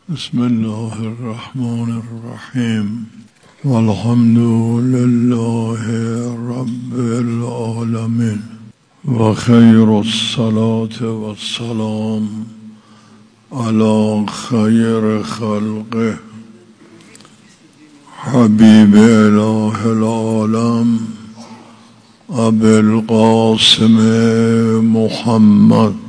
بسم الله الرحمن الرحیم والحمد لله رب العالمین و خیر الصلاة والسلام علی خیر خلقه حبیب اله العالم ابی القاسم محمد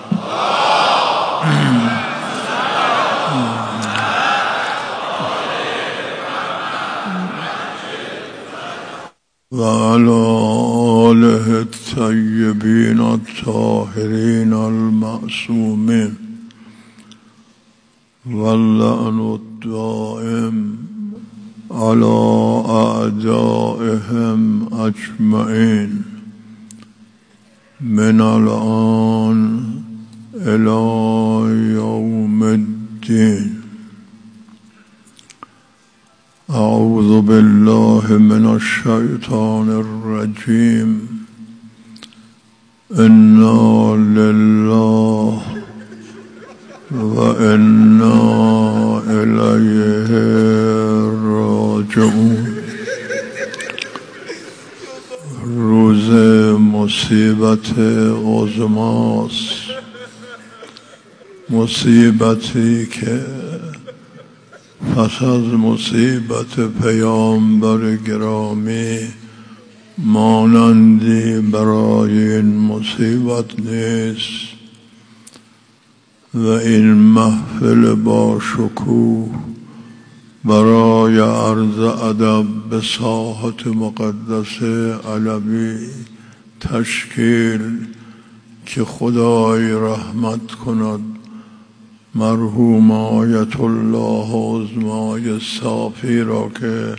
و علی آله الطیبین الطاهرین المعصومین واللعن الدائم علی اعدائهم اجمعین من الآن الی یوم الدین. اعوذ بالله من الشیطان الرجیم. انا لله و انا الیه راجعون. روز مصیبت عظماست، مصیبتی که پس از مصیبت پیامبر گرامی مانندی برای این مصیبت نیست و این محفل با شکوه برای عرض ادب به ساحت مقدس علوی تشکیل که خدای رحمت کند مرحوم آیت الله عظمای صافی را که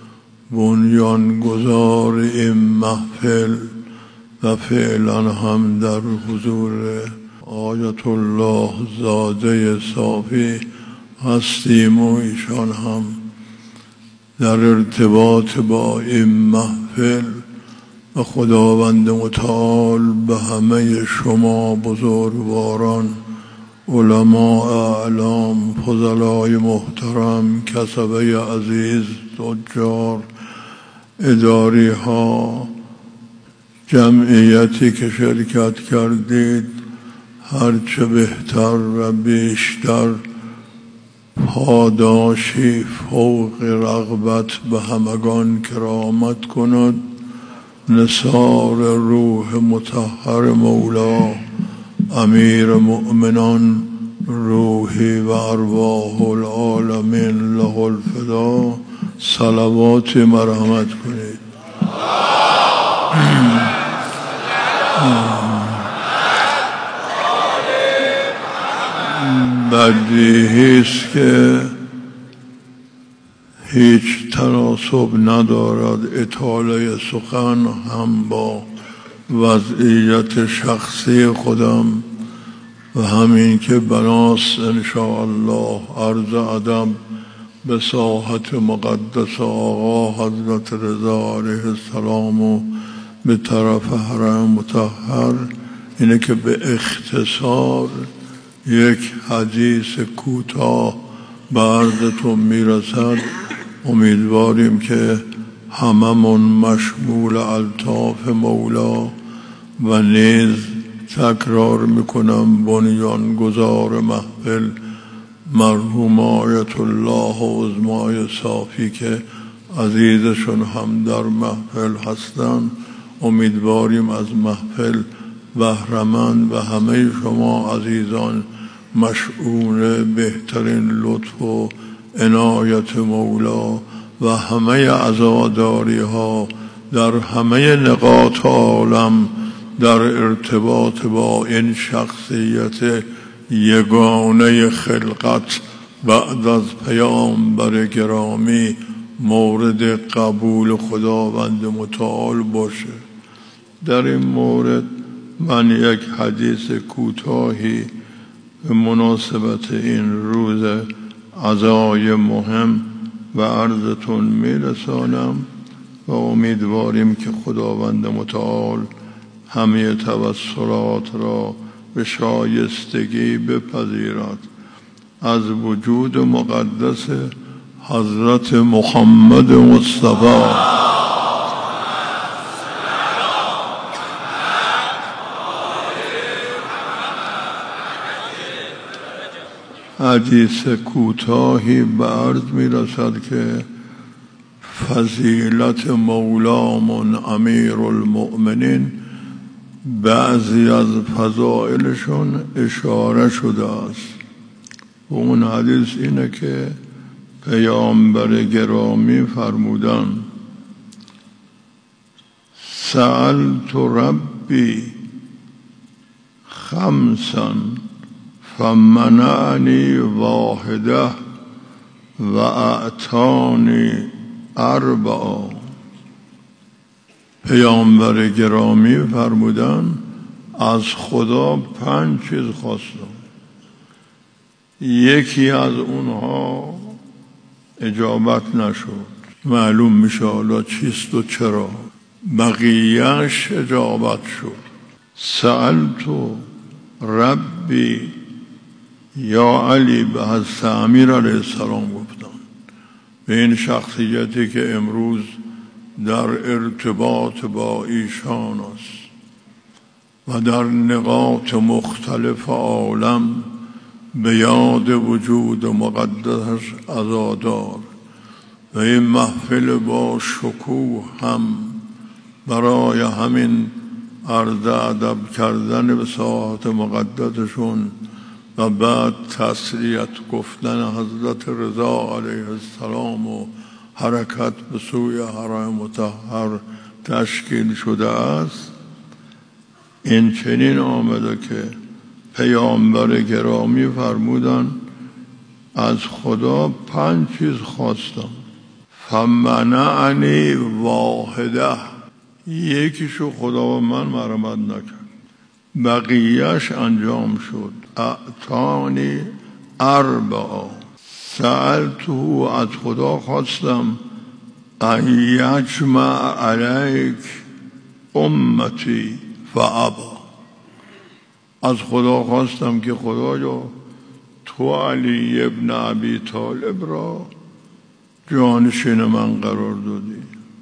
بنیانگذار این محفل و فعلا هم در حضور آیت الله زاده صافی هستیم و ایشان هم در ارتباط با این محفل و خداوند متعال به همه شما بزرگواران، علماء اعلام، فضلای محترم، کسبه عزیز، تجار، اداری ها، جمعیتی که شرکت کردید، هرچه بهتر و بیشتر پاداشی فوق رغبت به همگان کرامت کند. نثار روح مطهر مولا امیر مؤمنان روحی و ارواح العالمین له الفدا صلوات مرحمت کنید. بدیهی است که هیچ تناسب ندارد اطاله سخن هم با وضعیت شخصی خودم و همین که بناست انشاءالله عرض ادب به ساحت مقدس آقا حضرت رضا علیه السلام و به طرف حرم مطهر اینه که به اختصار یک حدیث کوتاه به عرضتون میرسد. امیدواریم که هممون مشمول الطاف مولا و نیز تکرار میکنم بنیانگذار محفل مرحوم آیت الله عظمای صافی که عزیزشون هم در محفل هستند. امیدواریم از محفل بهره‌مند و همه شما عزیزان مشئون بهترین لطف و عنایت مولا و همه عزاداری ها در همه نقاط عالم در ارتباط با این شخصیت یگانه خلقت بعد از پیامبر گرامی مورد قبول خداوند متعال باشه. در این مورد من یک حدیث کوتاهی به مناسبت این روز عزای مهم و عرضتون میرسانم و امیدواریم که خداوند متعال همه توسلات را به شایستگی بپذیرد. از وجود مقدس حضرت محمد مصطفی حدیث کوتاهی به عرض می رسد که فضیلت مولامون امیر المؤمنین بعضی از فضائلشون اشاره شده است. و اون حدیث اینه که پیامبر گرامی فرمودن سألت ربی خمسا فمنعنی واحده و اعطانی اربعا. پیامبر گرامی فرمودن از خدا 5 چیز خواستم، یکی از اونها اجابت نشد، معلوم میشه حالا چیست و چرا، بقیهش اجابت شد. سألت ربی یا علی به حضرت امیر علیه السلام گفتن، به این شخصیتی که امروز در ارتباط با ایشان است و در نقاط مختلف عالم به یاد وجود مقدسش عزادار و این محفل با شکوه هم برای همین عرض ادب کردن به ساحت مقدسشون و بعد تسلیت گفتن حضرت رضا علیه السلام و حرکت به سوی حرم مطهر تشکیل شده است. این چنین آمده که پیامبر گرامی فرمودن از خدا 5 چیز خواستم، فمنعنی واحده، یکیشو خدا و من مرحمت نکرد، بقیهش انجام شد. اعطانی اربعا، سألته، از خدا خواستم ان یجمع علیک امتی فابا، از خدا خواستم که خدایا تو علی ابن ابی طالب را جانشین من قرار دادی،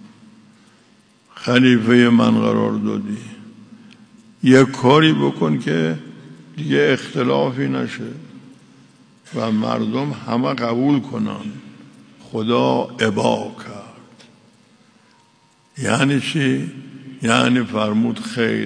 خلیفه من قرار دادی، یک کاری بکن که دیگه اختلافی نشه و مردم همه قبول کنن. خدا ابا کرد. یعنی چی؟ یعنی فرمود خیر،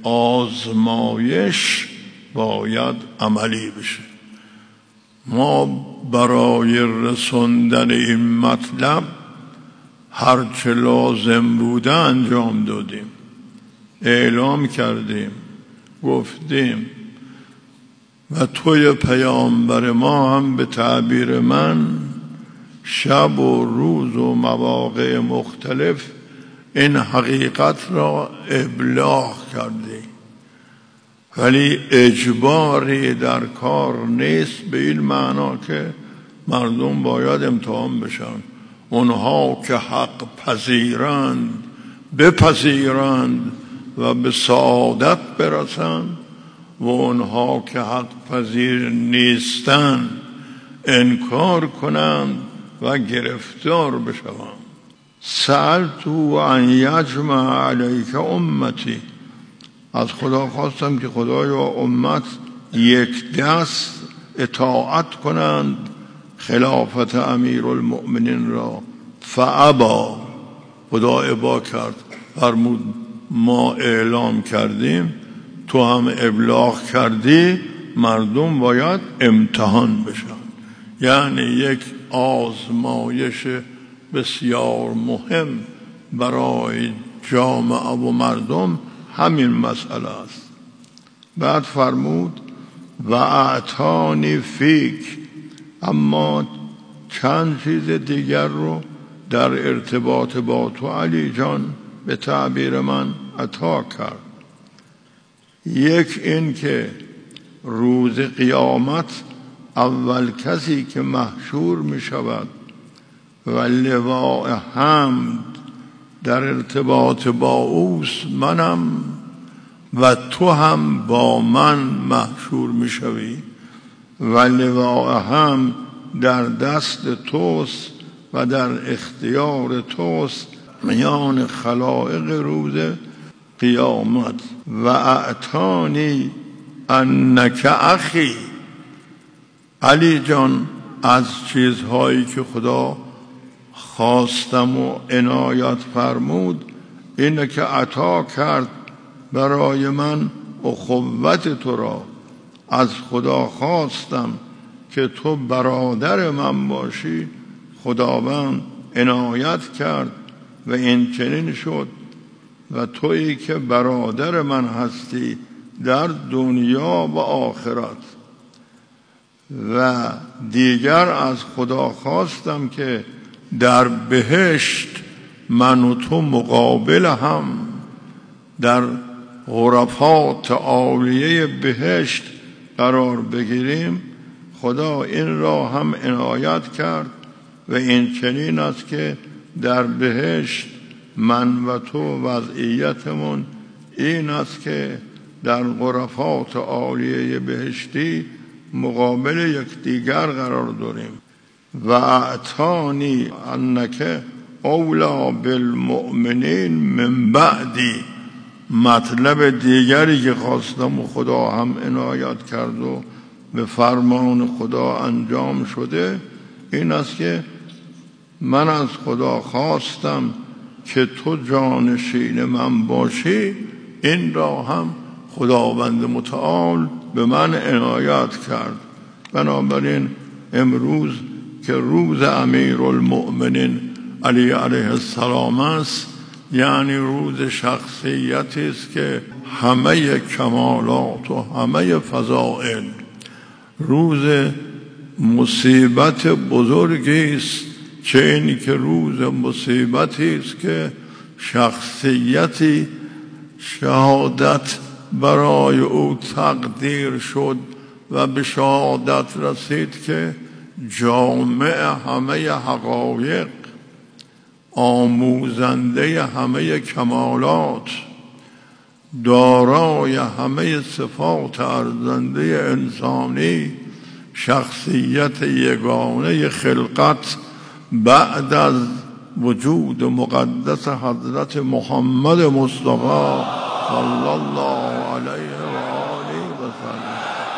آزمایش باید عملی بشه. ما برای رسوندن این مطلب هرچه لازم بوده انجام دادیم، اعلام کردیم، گفتیم و توی پیامبر ما هم به تعبیر من شب و روز و مواقع مختلف این حقیقت را ابلاغ کردی، ولی اجباری در کار نیست به این معنا که مردم باید امتحان بشن. اونها که حق پذیرند بپذیرند و به سعادت برسند و اونها که حق پذیر نیستند انکار کنند و گرفتار بشوند. سألتو ان یجمع علیک امتی، از خدا خواستم که خدایا امت یک دست اطاعت کنند خلافت امیر المؤمنین را. فابا، خدا ابا کرد، فرمود ما اعلام کردیم، تو هم ابلاغ کردی، مردم باید امتحان بشن. یعنی یک آزمایش بسیار مهم برای جامعه و مردم همین مسئله است. بعد فرمود و اعطانی فیک، اما چند چیز دیگر رو در ارتباط با تو علی جان به تعبیر من عطا کرد. یک این که روز قیامت اول کسی که محشور می شود و لواء حمد در ارتباط با اوست منم و تو هم با من محشور می شوی و لواء هم در دست توست و در اختیار توست میان خلائق روز قیامت. و اعطانی انک اخی، علی جان از چیزهایی که خدا خواستم و عنایت فرمود اینه که عطا کرد برای من اخوت تو را. از خدا خواستم که تو برادر من باشی، خداوند عنایت کرد و این چنین شد. و تویی که برادر من هستی در دنیا و آخرت. و دیگر از خدا خواستم که در بهشت من و تو مقابل هم در غرفات عالیه بهشت قرار بگیریم. خدا این را هم عنایت کرد و این چنین است که در بهشت من و تو وضعیتمون این است که در غرفات عالیه بهشتی مقابل یکدیگر قرار داریم. و اعطانی انک اولا بالمؤمنین من بعدی. مطلب دیگری که خواستم و خدا هم عنایت کرد و به فرمان خدا انجام شده این است که من از خدا خواستم که تو جانشین من باشی. این را هم خداوند متعال به من عنایت کرد. بنابراین امروز که روز امیرالمؤمنین علی علیه السلام است، یعنی روز شخصیتی است که همه کمالات و همه فضائل، روز مصیبت بزرگی است، چه این که روز مصیبتی است که شخصیتی شهادت برای او تقدیر شد و به شهادت رسید که جامع همه حقایق، آموزنده همه کمالات، دارای همه صفات ارزنده انسانی، شخصیت یگانه خلقت بعد از وجود مقدس حضرت محمد مصطفی صلی الله علیه و آله و سلم.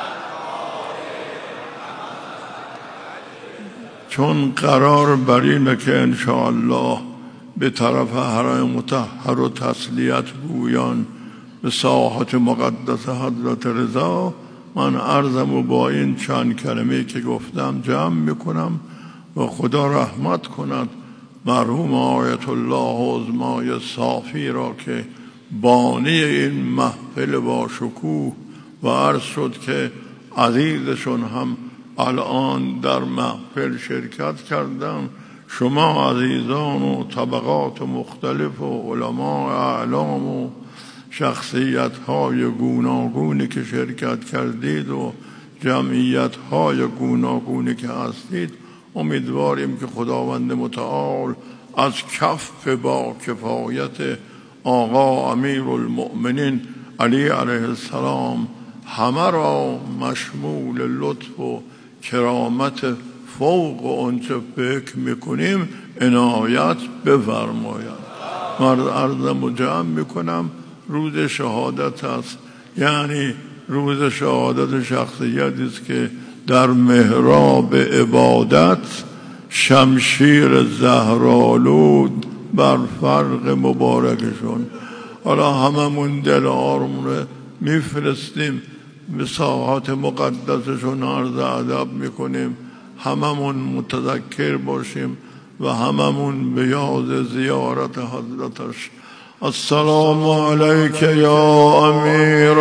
چون قرار بر اینه که انشاءالله به طرف حرم مطهر و تسلیت گویان به ساحت مقدس حضرت رضا، من عرضم و با این چند کلمه که گفتم جمع میکنم و خدا رحمت کند مرحوم آیت الله عظمای صافی را که بانی این محفل با شکوه و عرض شد که عزیزشون هم الان در محفل شرکت کردن. شما عزیزان و طبقات مختلف و علماء اعلام و شخصیت های گوناگونی که شرکت کردید و جمعیت های گوناگونی که هستید، امیدواریم که خداوند متعال از کف با کفایت آقا امیرالمؤمنین علی علیه السلام همه را مشمول لطف و کرامت فوق و آنچه فکر میکنیم عنایت بفرماید. من عرضم جمع میکنم روز شهادت است، یعنی روز شهادت شخصیتی است که در محراب عبادت شمشیر زهرآلود بر فرق مبارکشون. حالا هممون دل آرمونه میفرستیم به ساحات مقدسشون عرض ادب میکنیم، هممون متذکر باشیم و هممون به یاد زیارت حضرتش. السلام علیک یا امیر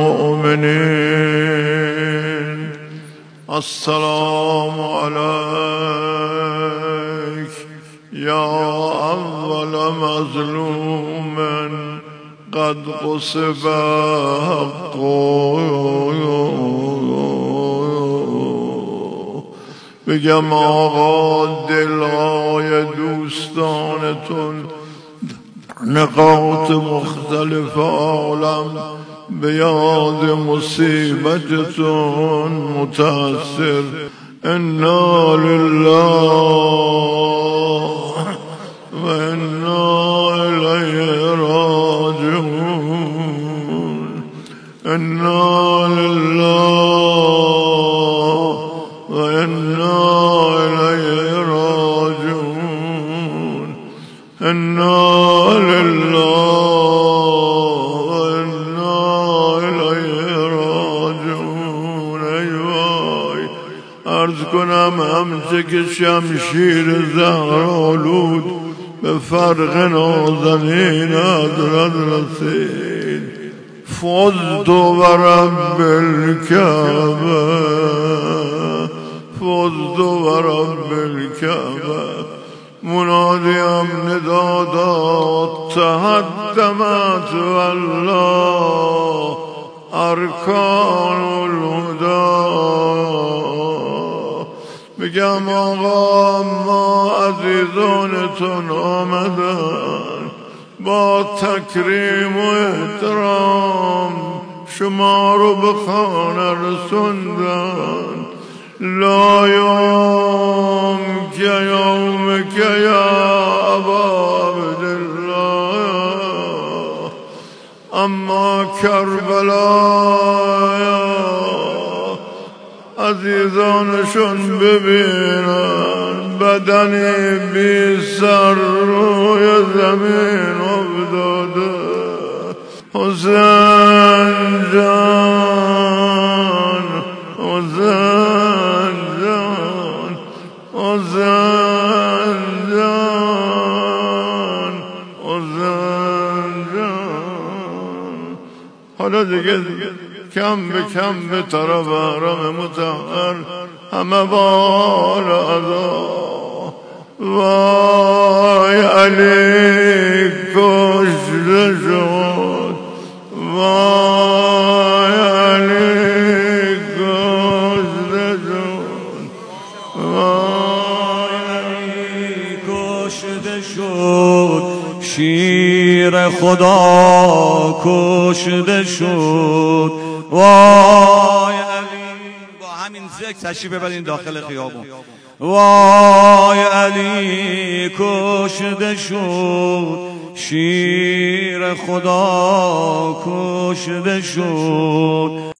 المؤمنین، السلام علیک یا اول مظلوم قد قصب حقه. بگم آقا دلهای دوستانتون نقاط مختلف عالم به یاد مصیبتتون متأثر. انا لله و انا الیه راجعون. انا لله و انا الیه راجعون. انا لله و انا الیه راجعون. ای وای، عرض کنم همچه که شمشیر زهرآلود به فرق نازنین حضرت رسید. فزت و رب الکعبه، فزت و رب الکعبه. منادیم ندا داد تهدمت والله ارکان الهدی. بگم آقا ما عزیزانتون آمدن با تکریم و احترام شما رو به خانه رسوندن. لا یوم که یوم که یا ابا عبدالله. اما کربلا عزیزانشون ببینن بدنی بی سر روی زمین افتاده. حسین جان، حسین جان، حسین جان، حسین جان. حالا دیگه کم به کم به طرف حرم مطهر همه بال عذا. وای علی کشته شد، وای علی کشته شد، وای علی کشته شد، شیر خدا کشته شد. وای علی، با همین ذکر تشریف ببرین داخل خیابون. وای علی کشته شد، شیر خدا کشته شد.